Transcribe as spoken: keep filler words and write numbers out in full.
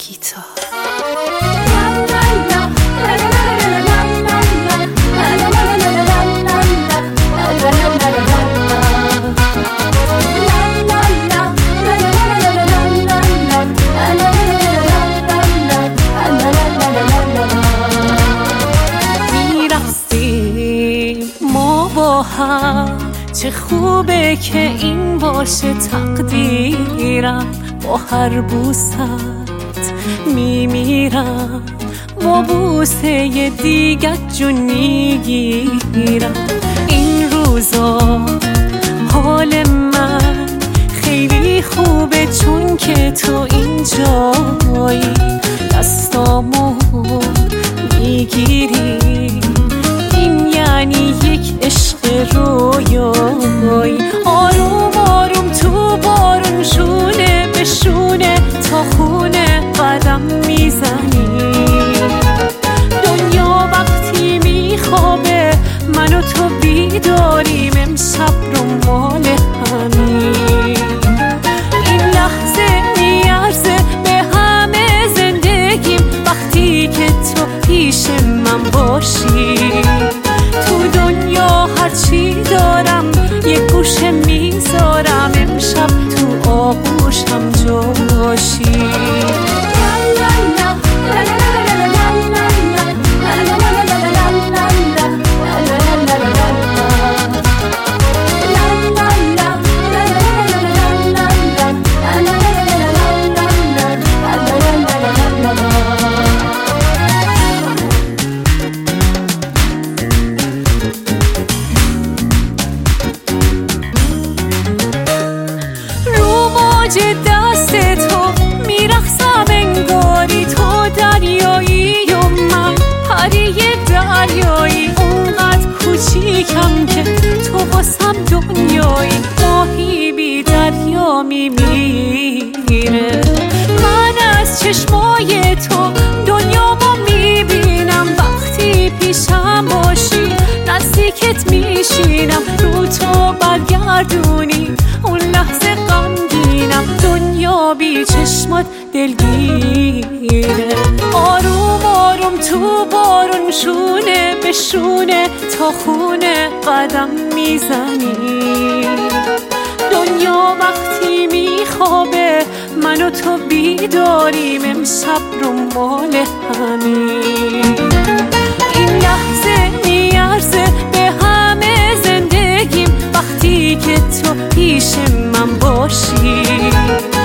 گیتار. میرفتیم ما با هم، چه خوبه که این باشه تقدیرم. با هر بوست میمیرم، با بوسه دیگه جون میگیرم. این روزا حال من خیلی خوبه چون که تو اینجایی، دستامو میگیری. این یعنی یک عشق رویایی. آروم آروم تو بارون شونه به شونه تا خونه قدم میزنی. دنیا وقتی میخوابه من و تو بیداریم، امشب رو مال همین. این لحظه میارزه به همه زندگیم وقتی که تو پیش من باشی. تو دنیا هرچی دارم یه گوشه میذارم، امشب تو آغوشم جاشی. دست تو میرقصم انگاری تو دریایی و من پری دریایی. اونقدر کوچیکم که تو واسم دنیایی. ماهی بی دریا میمیره، من از چشمای تو دنیامو میبینم. وقتی پیشم باشی نزدیکت میشینم، رو تو برگردونی اون لحظه غمگینم. دنیا بی چشمات دلگیره. آروم آروم تو بارون شونه به شونه تا خونه قدم میزنی. دنیا وقتی میخوابه من و تو بیداریم، امشب رو مال همین. این لحظه میارزه به همه زندگیم وقتی که تو پیش من باشی.